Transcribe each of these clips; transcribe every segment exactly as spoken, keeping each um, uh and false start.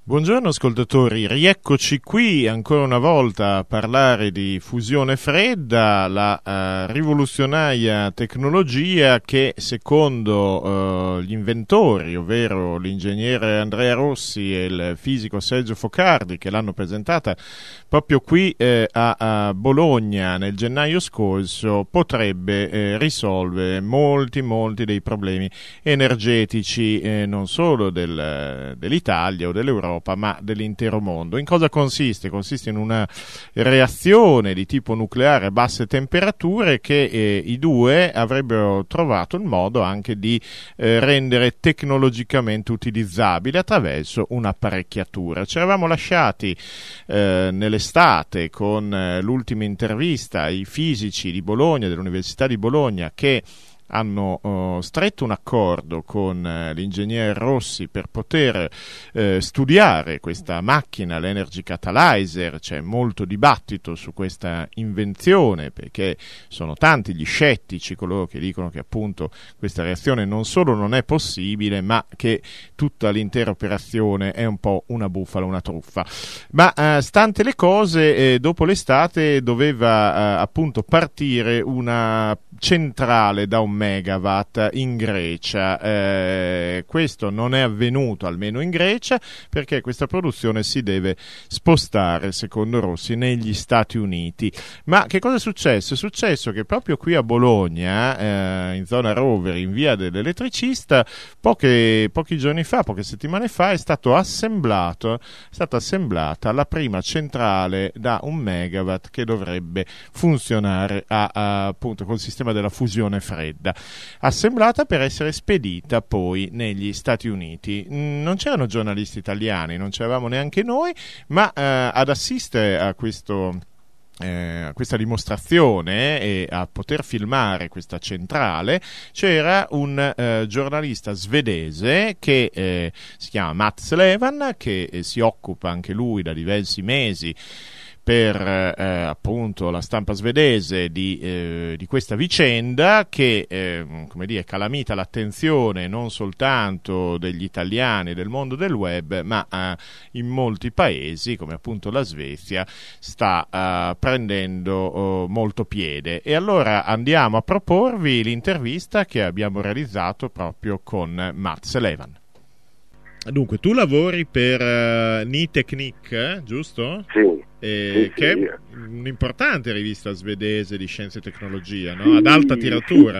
Buongiorno ascoltatori, rieccoci qui ancora una volta a parlare di fusione fredda, la uh, rivoluzionaria tecnologia che secondo uh, gli inventori, ovvero l'ingegnere Andrea Rossi e il fisico Sergio Focardi, che l'hanno presentata proprio qui eh, a, a Bologna nel gennaio scorso, potrebbe eh, risolvere molti molti dei problemi energetici eh, non solo del, dell'Italia o dell'Europa, ma dell'intero mondo. In cosa consiste? Consiste in una reazione di tipo nucleare a basse temperature che eh, i due avrebbero trovato il modo anche di eh, rendere tecnologicamente utilizzabile attraverso un'apparecchiatura. Ci eravamo lasciati eh, nell'estate con eh, l'ultima intervista ai fisici di Bologna, dell'Università di Bologna, che hanno uh, stretto un accordo con uh, l'ingegnere Rossi per poter uh, studiare questa macchina, l'Energy Catalyzer. C'è molto dibattito su questa invenzione, perché sono tanti gli scettici, coloro che dicono che appunto questa reazione non solo non è possibile, ma che tutta l'intera operazione è un po' una bufala, una truffa. Ma uh, stante le cose, eh, dopo l'estate doveva uh, appunto partire una centrale da un megawatt in Grecia. Eh, questo non è avvenuto, almeno in Grecia, perché questa produzione si deve spostare, secondo Rossi, negli Stati Uniti. Ma che cosa è successo? È successo che proprio qui a Bologna, eh, in zona Rovere, in via dell'Elettricista, poche, pochi giorni fa, poche settimane fa, è stato assemblato, è stata assemblata la prima centrale da un megawatt che dovrebbe funzionare a, a, appunto col sistema della fusione fredda, assemblata per essere spedita poi negli Stati Uniti. Non c'erano giornalisti italiani, non c'eravamo neanche noi, ma eh, ad assistere a questo Eh, questa dimostrazione e a poter filmare questa centrale c'era un eh, giornalista svedese che eh, si chiama Mats Levan, che eh, si occupa anche lui da diversi mesi per eh, appunto la stampa svedese di, eh, di questa vicenda, che eh, come dire, calamita l'attenzione non soltanto degli italiani del mondo del web, ma eh, in molti paesi, come appunto la Svezia, sta eh, prendendo oh, molto piede. E allora andiamo a proporvi l'intervista che abbiamo realizzato proprio con Mats Levan. Dunque, tu lavori per uh, Nitecnik, eh, giusto? Sì. Eh, sì, che sì. è un'importante rivista svedese di scienza e tecnologia, no? Ad alta tiratura.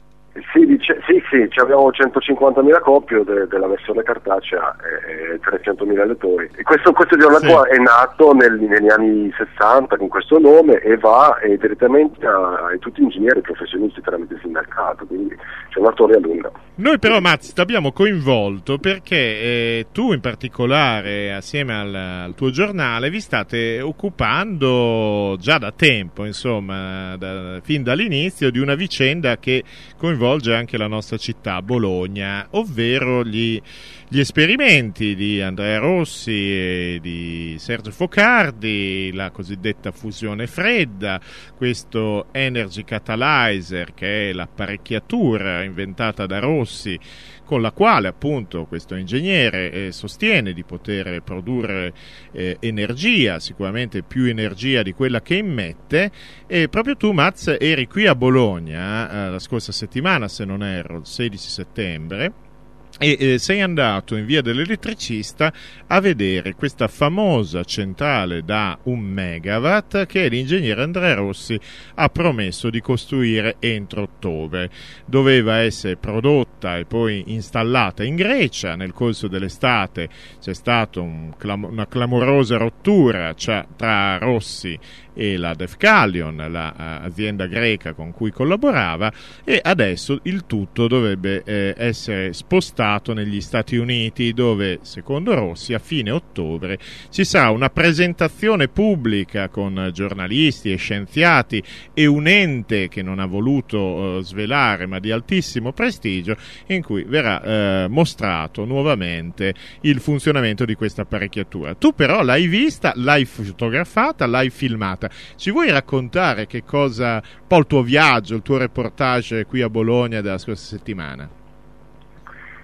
Sì, dice, sì, sì, sì, abbiamo centocinquantamila copie de, della versione cartacea e, e trecentomila lettori. E questo, questo giornale Sì. qua è nato nel, negli anni sessanta con questo nome e va eh, direttamente a, a tutti gli ingegneri professionisti tramite il mercato, quindi c'è una storia lunga. Noi però, Mats, ti abbiamo coinvolto perché eh, tu in particolare, assieme al, al tuo giornale, vi state occupando già da tempo, insomma, da, fin dall'inizio, di una vicenda che coinvolge anche la nostra città, Bologna, ovvero gli, gli esperimenti di Andrea Rossi e di Sergio Focardi, la cosiddetta fusione fredda, questo Energy Catalyzer, che è l'apparecchiatura inventata da Rossi, con la quale appunto questo ingegnere eh, sostiene di poter produrre eh, energia, sicuramente più energia di quella che immette. E proprio tu, Mats, eri qui a Bologna eh, la scorsa settimana, se non erro, il sedici settembre, e eh, sei andato in via dell'Elettricista a vedere questa famosa centrale da un megawatt che l'ingegnere Andrea Rossi ha promesso di costruire entro ottobre. Doveva essere prodotta e poi installata in Grecia. Nel corso dell'estate c'è stata un clam- una clamorosa rottura cioè, tra Rossi e la Defcalion, l'azienda greca con cui collaborava, e adesso il tutto dovrebbe eh, essere spostato negli Stati Uniti, dove secondo Rossi a fine ottobre ci sarà una presentazione pubblica con giornalisti e scienziati e un ente che non ha voluto eh, svelare, ma di altissimo prestigio, in cui verrà eh, mostrato nuovamente il funzionamento di questa apparecchiatura. Tu però l'hai vista, l'hai fotografata, l'hai filmata. Ci vuoi raccontare che cosa, un po' il tuo viaggio, il tuo reportage qui a Bologna della scorsa settimana?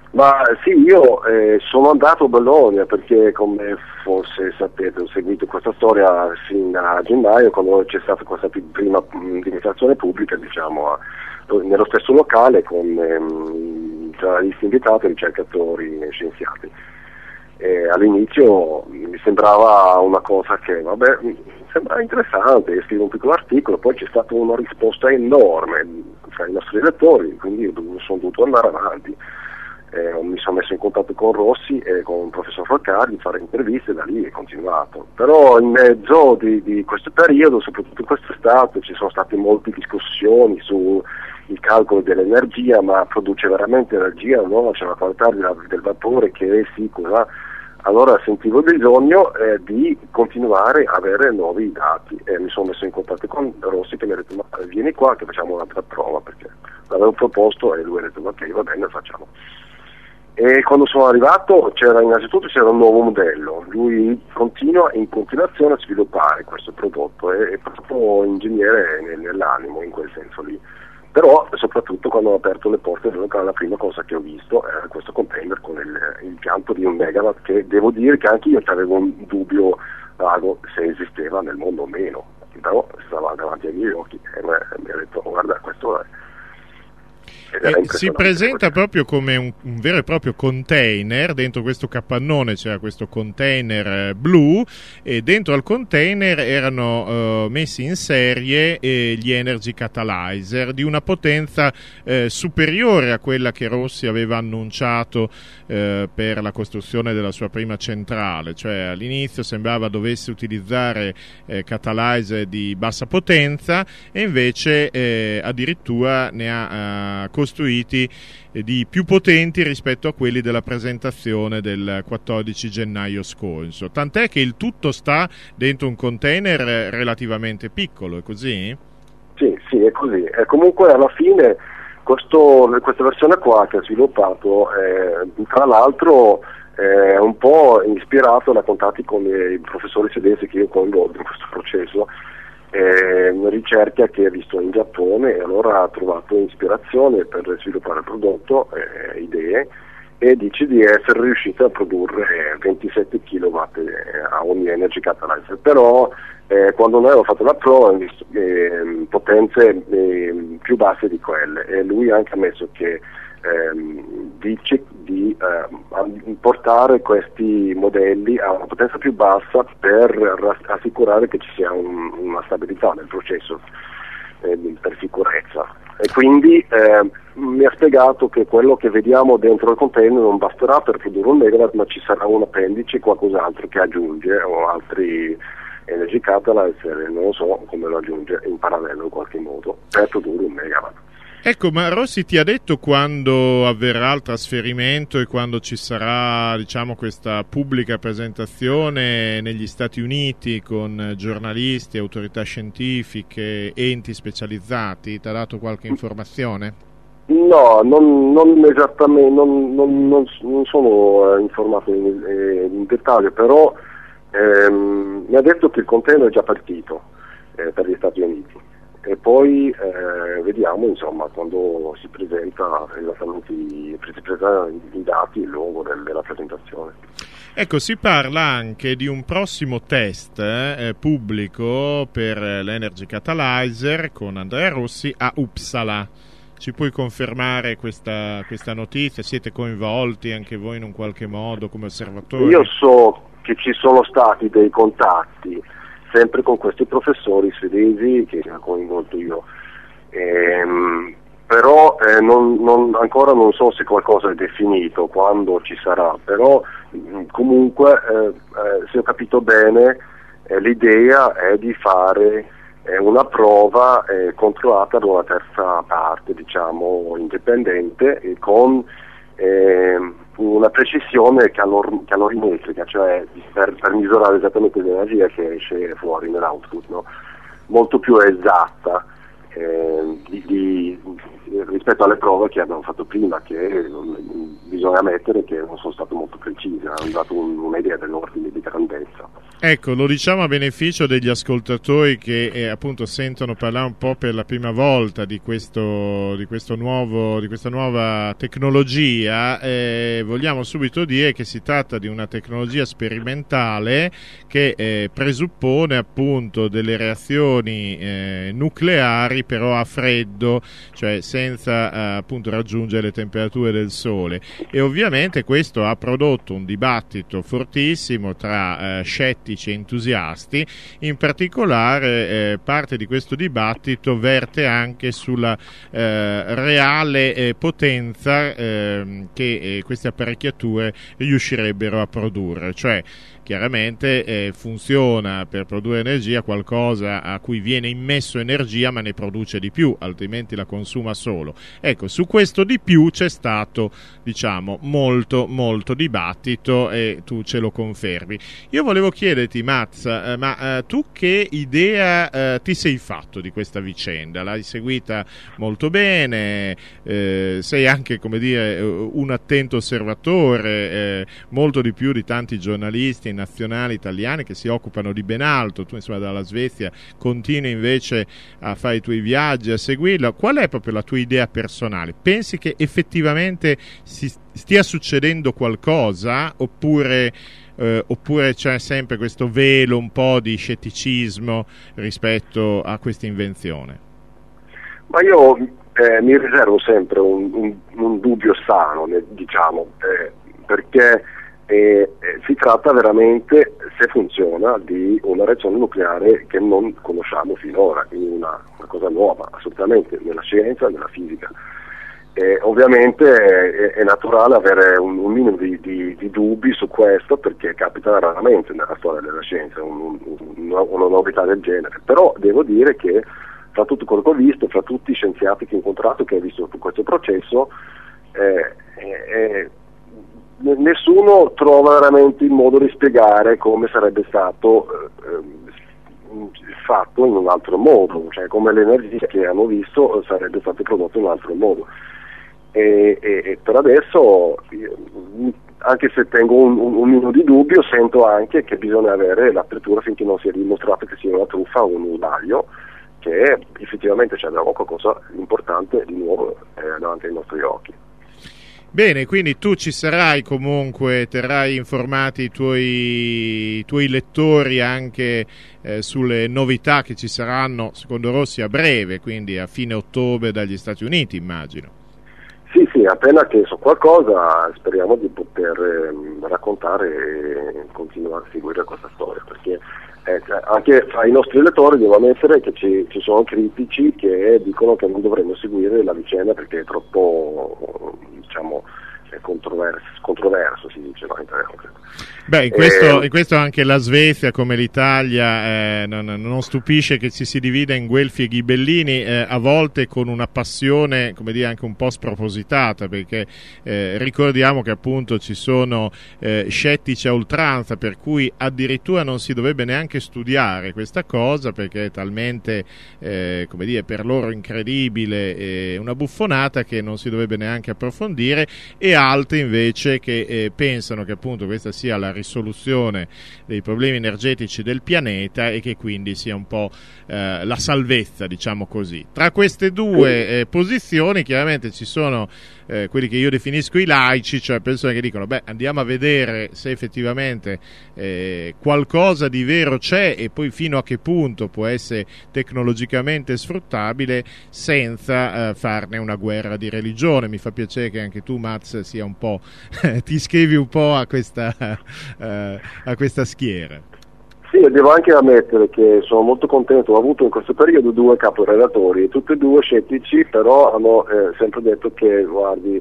Ma sì, io eh, sono andato a Bologna perché, come forse sapete, ho seguito questa storia fin a gennaio, quando c'è stata questa prima dimostrazione pubblica, diciamo, a, nello stesso locale con ehm, giornalisti invitati, ricercatori e scienziati. E all'inizio mi sembrava una cosa che, vabbè, mi sembrava interessante, scrivo un piccolo articolo, poi c'è stata una risposta enorme tra i nostri lettori, quindi sono dovuto andare avanti. Eh, mi sono messo in contatto con Rossi e con il professor Falcari, fare interviste, e da lì è continuato. Però in mezzo di, di questo periodo, soprattutto quest'estate, ci sono state molte discussioni sul calcolo dell'energia, ma produce veramente energia, no? C'è una qualità del, del vapore che è sicura. Allora sentivo il bisogno eh, di continuare a avere nuovi dati e mi sono messo in contatto con Rossi che mi ha detto ma vieni qua che facciamo un'altra prova, perché l'avevo proposto e lui ha detto ok, va bene, facciamo. E quando sono arrivato c'era innanzitutto c'era un nuovo modello, lui continua in continuazione a sviluppare questo prodotto, è, è proprio ingegnere nell'animo in quel senso lì. Però soprattutto quando ho aperto le porte del locale la prima cosa che ho visto era questo container con il, il pianto di un megawatt, che devo dire che anche io avevo un dubbio vago se esisteva nel mondo o meno, però stava davanti ai miei occhi e mi ha detto guarda questo è. Eh, si presenta proprio come un, un vero e proprio container. Dentro questo capannone c'era questo container eh, blu e dentro al container erano eh, messi in serie eh, gli Energy Catalyzer di una potenza eh, superiore a quella che Rossi aveva annunciato eh, per la costruzione della sua prima centrale, cioè all'inizio sembrava dovesse utilizzare eh, catalyzer di bassa potenza e invece eh, addirittura ne ha eh, costruiti di più potenti rispetto a quelli della presentazione del quattordici gennaio scorso, tant'è che il tutto sta dentro un container relativamente piccolo, è così? Sì, sì, è così. E comunque alla fine questo, questa versione qua che ha sviluppato, eh, tra l'altro è un po' ispirato da contatti con i professori svedesi che io coinvolgo in questo processo. È una ricerca che ha visto in Giappone e allora ha trovato ispirazione per sviluppare il prodotto, eh, idee, e dice di essere riuscito a produrre ventisette chilowatt a ogni Energy Catalyzer, però eh, quando noi abbiamo fatto la prova abbiamo visto eh, potenze eh, più basse di quelle e lui ha anche ammesso che ehm, dice di eh, portare questi modelli a una potenza più bassa per rass- assicurare che ci sia un, una stabilità nel processo eh, per sicurezza. E quindi eh, mi ha spiegato che quello che vediamo dentro il container non basterà per produrre un megawatt, ma ci sarà un appendice, qualcos'altro che aggiunge o altri Energy Catalyzer, non lo so come lo aggiunge in parallelo in qualche modo per produrre un megawatt. Ecco, ma Rossi ti ha detto quando avverrà il trasferimento e quando ci sarà, diciamo, questa pubblica presentazione negli Stati Uniti con giornalisti, autorità scientifiche, enti specializzati? Ti ha dato qualche informazione? No, non, non esattamente, non, non, non, non sono eh, informato in, eh, in dettaglio, però ehm, mi ha detto che il container è già partito eh, per gli Stati Uniti. E poi eh, vediamo insomma quando si presenta esattamente i, si presentano i dati, il luogo del, della presentazione. Ecco, si parla anche di un prossimo test eh, pubblico per l'Energy Catalyzer con Andrea Rossi a Uppsala. Ci puoi confermare questa, questa notizia? Siete coinvolti anche voi in un qualche modo come osservatori? Io so che ci sono stati dei contatti sempre con questi professori svedesi che ho coinvolto io, ehm, però eh, non, non, ancora non so se qualcosa è definito, quando ci sarà, però mh, comunque eh, eh, se ho capito bene eh, l'idea è di fare eh, una prova eh, controllata da una terza parte, diciamo indipendente, e con eh, una precisione calor- calorimetrica, cioè per, per misurare esattamente l'energia che esce fuori nell'output, no? Molto più esatta eh, di, di, rispetto alle prove che abbiamo fatto prima, che non, bisogna ammettere che non sono state molto precise, hanno dato un, un'idea dell'ordine di grandezza. Ecco, lo diciamo a beneficio degli ascoltatori che eh, appunto sentono parlare un po' per la prima volta di questo, di questo nuovo, di questa nuova tecnologia. Eh, vogliamo subito dire che si tratta di una tecnologia sperimentale che eh, presuppone appunto delle reazioni eh, nucleari però a freddo, cioè senza eh, appunto raggiungere le temperature del Sole, e ovviamente questo ha prodotto un dibattito fortissimo tra eh, scetti e entusiasti. In particolare eh, parte di questo dibattito verte anche sulla eh, reale eh, potenza eh, che eh, queste apparecchiature riuscirebbero a produrre, cioè chiaramente eh, funziona per produrre energia qualcosa a cui viene immesso energia ma ne produce di più, altrimenti la consuma solo. Ecco, su questo di più c'è stato, diciamo, molto molto dibattito e tu ce lo confermi. Io volevo chiederti, Mats, eh, ma eh, tu che idea eh, ti sei fatto di questa vicenda? L'hai seguita molto bene, eh, sei anche, come dire, un attento osservatore, eh, molto di più di tanti giornalisti nazionali italiani che si occupano di ben altro. Tu insomma dalla Svezia continui invece a fare i tuoi viaggi, a seguirlo. Qual è proprio la tua idea personale? Pensi che effettivamente si stia succedendo qualcosa oppure, eh, oppure c'è sempre questo velo un po' di scetticismo rispetto a questa invenzione? Ma io eh, mi riservo sempre un, un, un dubbio sano, diciamo, eh, perché E, eh, si tratta veramente, se funziona, di una reazione nucleare che non conosciamo finora, quindi una, una cosa nuova assolutamente nella scienza, nella fisica. E ovviamente è, è naturale avere un, un minimo di, di, di dubbi su questo, perché capita raramente nella storia della scienza un, un, una, una novità del genere, però devo dire che fra tutto quello che ho visto, fra tutti i scienziati che ho incontrato che ho visto questo processo, eh, eh, nessuno trova veramente il modo di spiegare come sarebbe stato eh, fatto in un altro modo, cioè come l'energia che hanno visto sarebbe stata prodotta in un altro modo. E, e, e per adesso, io, anche se tengo un, un, un minimo di dubbio, sento anche che bisogna avere l'apertura finché non sia dimostrato che sia una truffa o un sbaglio, che effettivamente c'è qualcosa di importante di nuovo eh, davanti ai nostri occhi. Bene, quindi tu ci sarai comunque, terrai informati i tuoi, i tuoi lettori anche eh, sulle novità che ci saranno, secondo Rossi, a breve, quindi a fine ottobre dagli Stati Uniti, immagino. Sì, sì, appena che so qualcosa speriamo di poter eh, raccontare e continuare a seguire questa storia, perché eh, anche tra i nostri lettori devo ammettere che ci, ci sono critici che dicono che non dovremmo seguire la vicenda perché è troppo, diciamo, controverso, controverso si dice, no, in italiano. Beh, in questo, eh, in questo anche la Svezia, come l'Italia, eh, non, non stupisce che ci si divida in guelfi e ghibellini, eh, a volte con una passione, come dire, anche un po' spropositata, perché eh, ricordiamo che appunto ci sono eh, scettici a oltranza, per cui addirittura non si dovrebbe neanche studiare questa cosa, perché è talmente, eh, come dire, per loro incredibile, eh, una buffonata che non si dovrebbe neanche approfondire, e altri invece che eh, pensano che appunto questa sia la risoluzione dei problemi energetici del pianeta e che quindi sia un po' eh, la salvezza, diciamo così. Tra queste due eh, posizioni chiaramente ci sono eh, quelli che io definisco i laici, cioè persone che dicono beh, andiamo a vedere se effettivamente eh, qualcosa di vero c'è e poi fino a che punto può essere tecnologicamente sfruttabile senza eh, farne una guerra di religione. Mi fa piacere che anche tu, Mats, sia un po' ti iscrivi un po' a questa Uh, a questa schiera. Sì, devo anche ammettere che sono molto contento, ho avuto in questo periodo due caporelatori, tutti e due scettici, però hanno eh, sempre detto che guardi,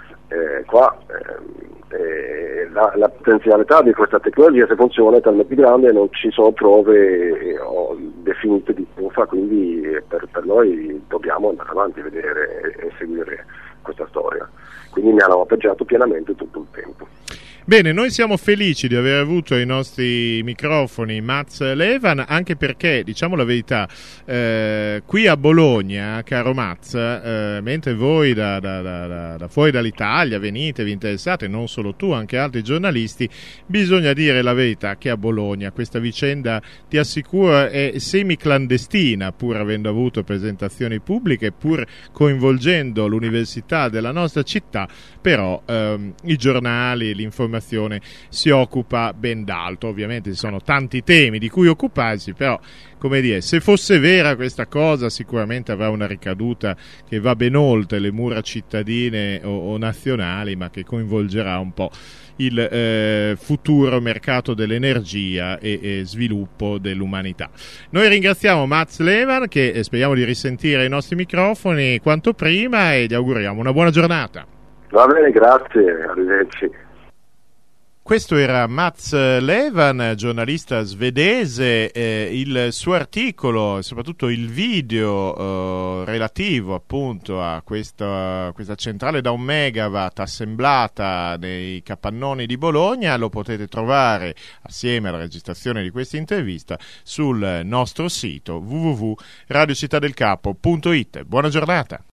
eh, qua eh, eh, la, la potenzialità di questa tecnologia, se funziona, è talmente grande e non ci sono prove eh, definite di truffa, quindi eh, per, per noi dobbiamo andare avanti a vedere e, e seguire questa storia. Quindi mi hanno appoggiato pienamente tutto il tempo. Bene, noi siamo felici di aver avuto ai nostri microfoni Mats Levan, anche perché, diciamo la verità, eh, qui a Bologna, caro Mats, eh, mentre voi da, da, da, da fuori dall'Italia venite, vi interessate, non solo tu, anche altri giornalisti, bisogna dire la verità che a Bologna questa vicenda, ti assicuro, è semi-clandestina, pur avendo avuto presentazioni pubbliche, pur coinvolgendo l'università della nostra città, però ehm, i giornali, l'informazione si occupa ben d'altro. Ovviamente ci sono tanti temi di cui occuparsi, però, come dire, se fosse vera questa cosa sicuramente avrà una ricaduta che va ben oltre le mura cittadine o, o nazionali, ma che coinvolgerà un po' il eh, futuro mercato dell'energia e, e sviluppo dell'umanità. Noi ringraziamo Mats Levan, che eh, speriamo di risentire ai nostri microfoni quanto prima, e gli auguriamo una buona giornata. Va bene, grazie, arrivederci. Questo era Mats Levan, giornalista svedese. Eh, il suo articolo, soprattutto il video eh, relativo appunto a questa, questa centrale da un megawatt assemblata nei capannoni di Bologna, lo potete trovare assieme alla registrazione di questa intervista sul nostro sito w w w punto radio città del capo punto it. Buona giornata.